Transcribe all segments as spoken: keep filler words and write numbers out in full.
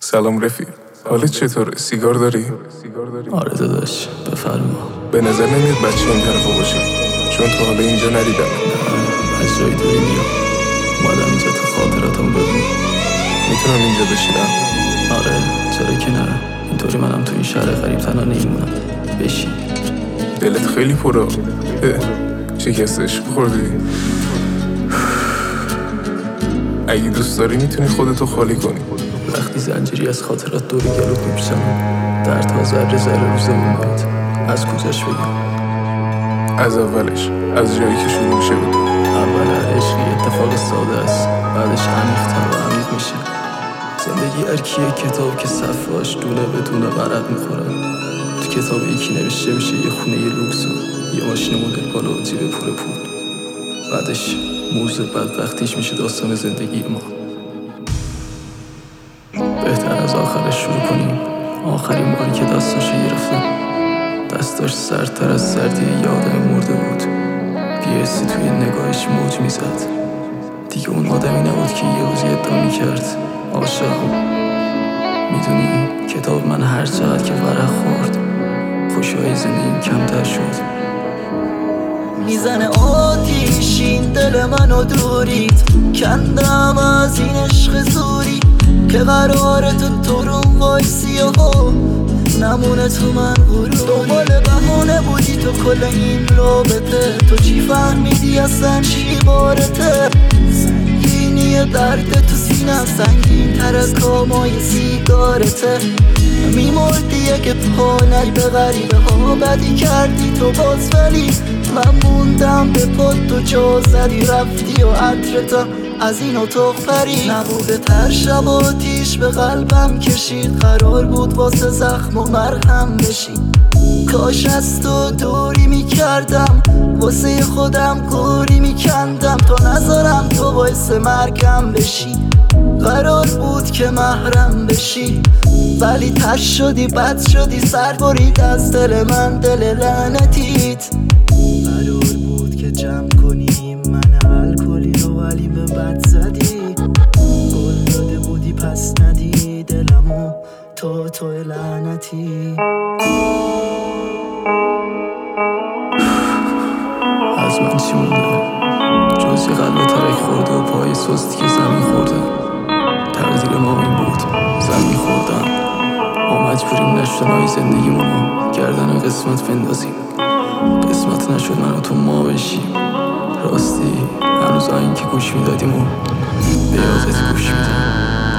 سلام رفیق، حالت چطوره؟ سیگار داری؟ آره داداش، بفرما. به نظر نمیاد بچه این طرفا باشه، چون تو حالا اینجا ندیدم. از جایی دوری میام، اومدم اینجا تا خاطراتم ببینم. میتونم اینجا بشینم؟ آره، چرا که نه؟ اینطوری منم تو این شهر غریب تنها نمیمونم. بشین. دلت خیلی پره. شکستش خوردی؟ اگه دوست داری میتونی خودتو خالی کنی. وقتی زنجیری از خاطرات دوری گلوت میپیچم، در تا ذره ذره روزمون میاد. از کجاش بگم؟ از اولش، از جایی که شروع میشه بود. اول هر عشقی اتفاق ساده است، بعدش عمیق‌تر و عمیق میشه. زندگی ارکیه کتاب که صفحه‌اش دونه به دونه ورق میخوره. تو کتاب یکی نوشته میشه یه خونه یه لوکس و یه ماشین مدل بالا و جیب پر پول. بعدش موز بدبختیش میشه داستان زندگی ما. بهتر از آخرش شروع کنیم. آخرین باری که دستاشو گرفتم، دستاش سردتر از سردی یادم مرده بود. بی‌حسی توی نگاهش موج میزد. دیگه اون آدمی نبود که یه روزی ادعا میکرد عاشقم. میدونی کتاب من هر چقدر که ورق خورد، خوشی‌های زندگیم کمتر شد. میزنه آتیش این دل منو دورید، کندم از این عشق زوری که قراره تو تو روم وایسی و نمونه تو من غروری. دنبال بهونه بودی تو کل این رابطه، تو چی فهمیدی اصلا چی بارته؟ سنگینی درد تو سینم سنگین تر از کامای سیگارته. میمردی اگه پا نی به غریبه ها بدی کردی تو باز، ولی من موندم به پاد تو جا زدی رفتی و عطرتا از این اتاق پری. نبوده تر شب آتیش به قلبم کشید، قرار بود واسه زخم و مرهم بشی. کاش از تو دوری میکردم، واسه خودم گوری میکندم تا نذارم تو باعث مرگم بشی. قرار بود که محرم بشی ولی تش شدی، بد شدی، سر برید از دل من دل لعنتیت. قرار بود که جمع کنیم من الکلی رو ولی به بد زدی. گل داده بودی پس ندی دلمو تو تو لعنتی. از من چی مونده؟ جز یه قلب ترک خورده و پای سستی که زمین خورده. تقدیر ما این بود، زمین خوردم. ما مجبوریم نشتنهای زندگیمونو گردن قسمت بندازیم. قسمت نشد منو تو ما بشیم. راستی هنوز آین که گوش میدادیم و به یادت گوش میدم.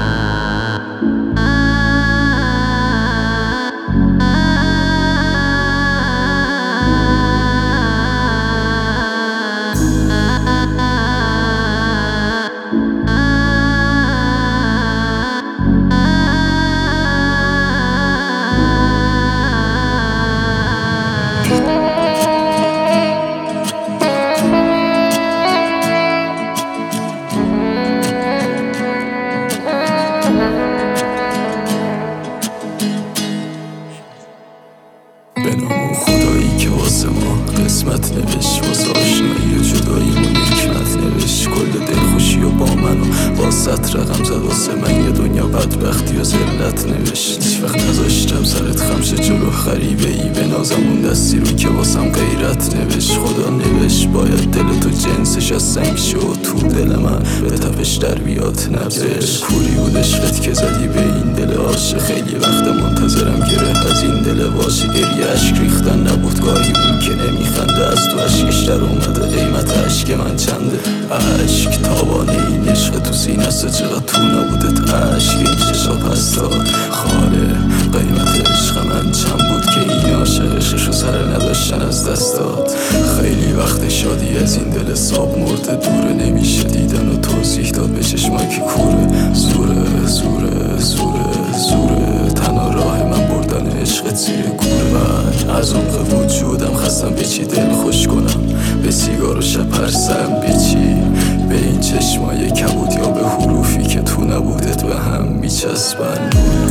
به نام خدایی که واسه ما قسمت نوشت، واسه آشنایی و جداییمون حکمت نوشت. کل دلخوشی و با منو با ست رقم زد، واسه من یه دنیا بدبختی و ذلت نوشت. هیچ وقت نذاشتم سرت خمشه جلو خریبه ای، به نازم اون دستی رو که واسم غیرت نوشت. خدا نوشت باید دل تو جنسش از سنگ شد، تو دل من به تپش در بیاد نبزش. کوری بود عشقت که زدی به این دل عاشق، خیلی وقت منتظرم گره از این دل واشه. گریه اشک ریختن نبود گاهی اون که نمیخنده، از تو اشکش در اومده قیمت اشک من چنده. اشک تابانه این عشق تو سینه است، چقدر تو نبودت اشک این چشا پس داد. خاله قیمت عشق من چند بود که این عاشق عشقشو سر نداشتن از دست داد. خیلی وقت شادی از این دل ساب مرده، دوره نمیشه دیدن و توضیح داد به چشمایی که کوره. زوره زوره زوره زوره تنها راه من بردن عشقت زیر گوره. من از عمق وجودم خستم به چی دل خوش کنم، به سیگار و شپرسم به چی، به این چشمای کبود یا به حروفی که تو نبودت به هم میچسبن.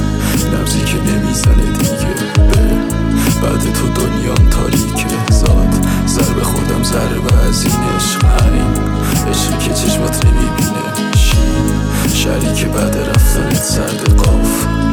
نبضی که نمیزنه دیگه، به بعد تو دنیام تاریکه. زاد ضربه خوردم ضربه از این عشق، این عشقی که چشمات نمیبینه. شی شریک بعد رفتنت سرد قاف.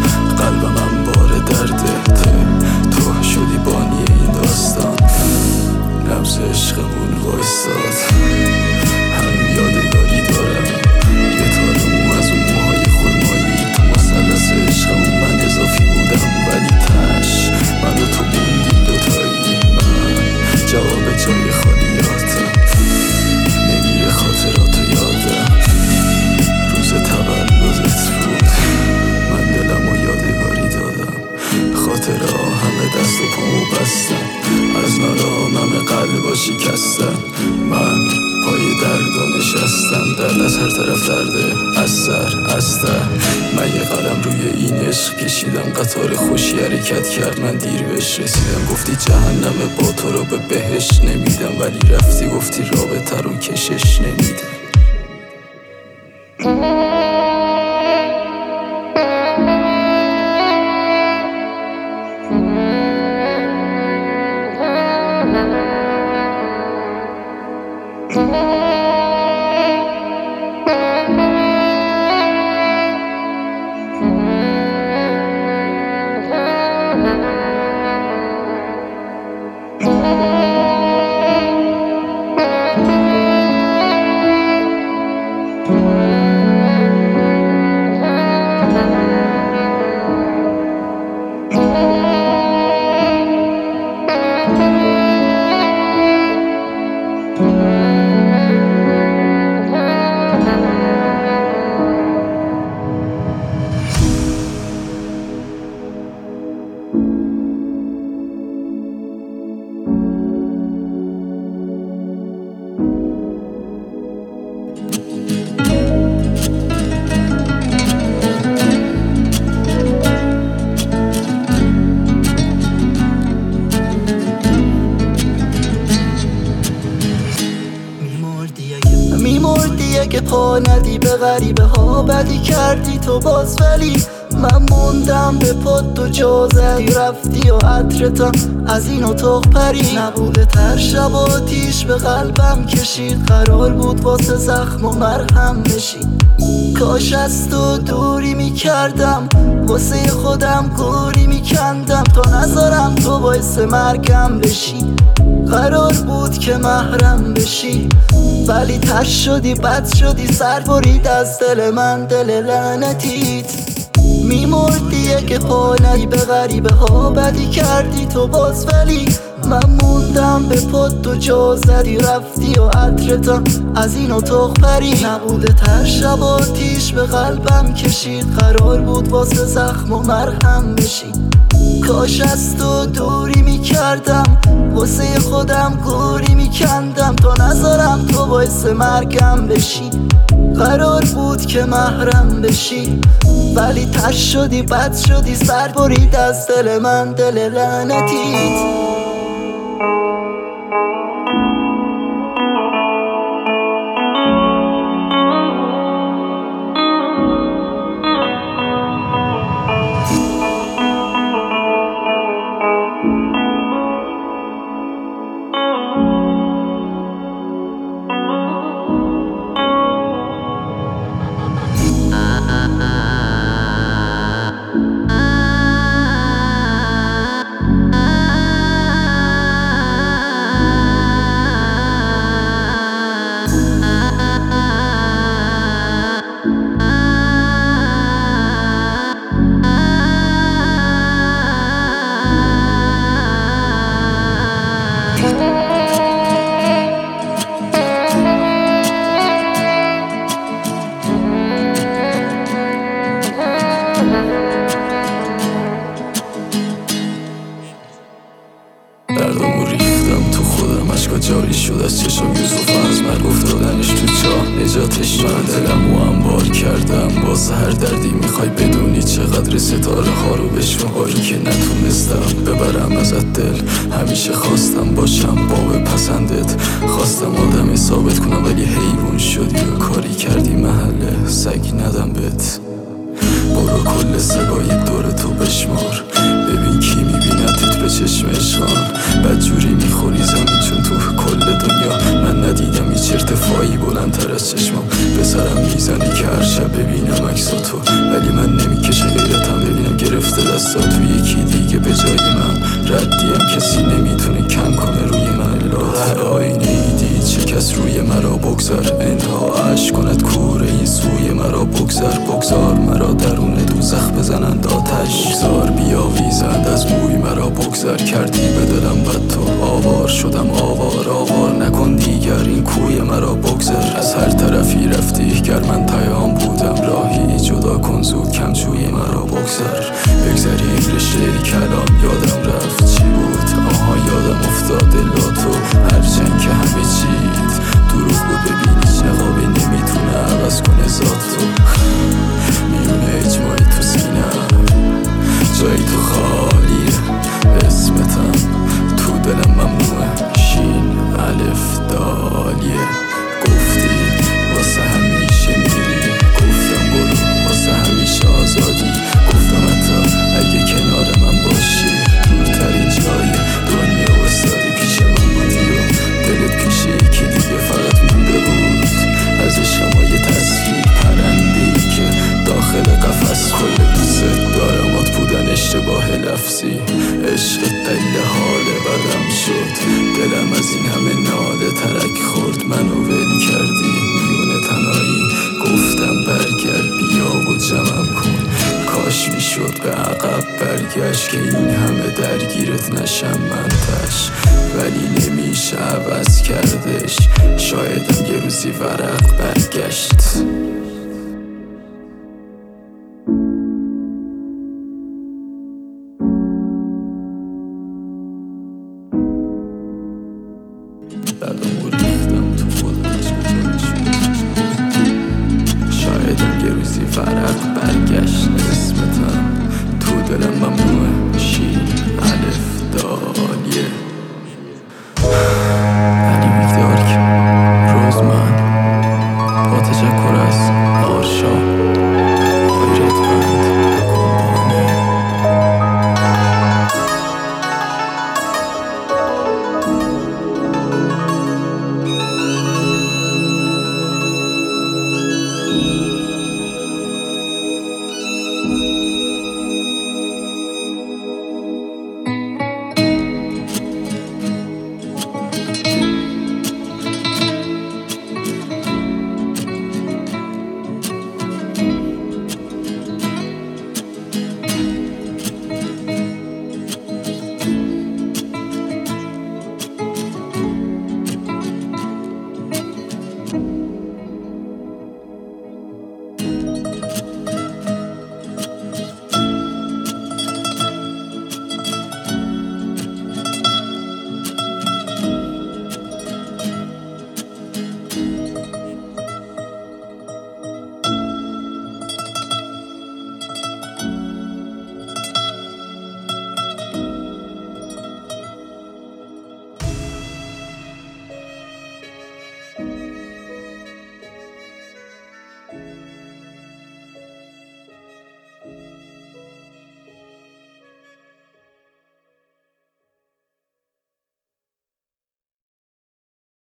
قلبم انبار دردت، تو شدی بانی این داستان، نبض عشقمون وایستاد. همین یادگاری دارم، یه تار مو از اون موهای خرمایی. تو مثلث عشقمون من اضافی بودم، ولی تش من و تو موندیم دوتایی. من جواب جای خالیاتم، نمیره خاطراتو یادم. روز تولدت بود، من دلمو یادگاری دادم. خاطره همه دست و پامو بستم، از نارام همه قلبا شکستم. من پای دردا نشستم، درد از هر طرف درده، از سر از ته. من یه قلم روی این عشق کشیدم، قطار خوشی حرکت کرد، من دیر بهش رسیدم. گفتی جهنمه با تو رو به بهش نمیدم، ولی رفتی گفتی رابطه رو کشش نمیدم. که پا ندی به غریبه ها بدی کردی تو باز، ولی من موندم به پد و جا زدی رفتی و عطرتم از این اتاق پری. نبوده تر شب آتیش به قلبم کشید، قرار بود واسه زخم و مرهم بشی. کاش از تو دوری میکردم، واسه خودم گوری میکندم، تا نذارم تو باعث مرگم بشی. قرار بود که محرم بشی، ولی تش شدی بد شدی، سر برید از دل من دل لعنتیت. میمردی اگه پا ندی به غریبه ها بدی کردی تو باز، ولی من موندم به پد و جا زدی رفتی و عطرتم از این اتاق پری. نبوده تر شب آتیش به قلبم کشید، قرار بود واسه زخم و مرهم بشی. کاش از تو دوری میکردم، واسه خودم گوری میکندم، تا نذارم تو باعث مرگم بشی. قرار بود که محرم بشی، ولی تش شدی بد شدی، سر برید از دل من دل لعنتیت. دردامو ریختم تو خودم، اشکا جاری شد از چشم یوسف از مرگ افتادنش تو چاه. نجاتش من دلمو انبار کردم، باز هر دردی میخوای بدونی چقدر ستاره ها رو بشماری که نتونستم ببرم ازت دل. همیشه خواستم باشم باب پسندت، خواستم آدمی ثابت کنم، ولی حیوان شدی و کاری کردی محله سگ ندم بهت. برو کل سگای دور تو بشمار، ببین کی میبیندت به چشم عشقان. بدجوری میخوری زمین چون تو کل دنیا من ندیدم هیچ ارتفاعی بلندتر از چشمام. به سرم میزنی که هر شب ببینم عکساتو، ولی من نمیکشه غیرتم ببینم گرفته وایسا تو یکی دیگه به جای من. ردیم کسی نمیتونه کم کنه روی من. لاته آینه ای دید چه کس روی مرا بگذار. انتها عشق کند کوره این سوی مرا بگذار. بگذار مرا درون دوزخ بزنند آتش. بگذار بیاویزند از موی مرا بگذار. کردی به دلم بد تو آوار شدم آوار آوار نکن دیگر این کوی مرا بگذار. از هر طرفی رفتی گر من پیام بودم راهی جدا کن زود کم جوی مرا بگذار. بگذاریم رشته کلام یادم رفت چی بود آها یادم افتاد لاتو. هرچند که همه چیت دروغ بود ببینی هیچ نقابی نمیتونه عوض کنه ذاتو. میونه اجماعی تو سینم جایی تو خالیه اسمتم تو دلم ممنوعه شین الف دالیه. گفتی واسه همیشه میری گفتم برو واسه همیشه آزادی. گفتم حتی اگه کنار من باشی دورترین جای دنیا واسادی. پیش من بودی و دلت پیش یکی دیگه فقط مونده بود از عشق ما یه تصویر پرنده ای که داخل قفس. کل دوست دارم آت بودن اشتباه لفظی. عشق دلیل حال بدم شد دلم از این همه ناله ترک خورد. منو ول کردی میونه تنهایی گفتم برگرد بیا و جمعم کن. کاش میشد به عقب برگشت که این همه درگیرت نشم من تش. ولی نمیشه عوض کردش شایدم یه روزی ورق برگشت.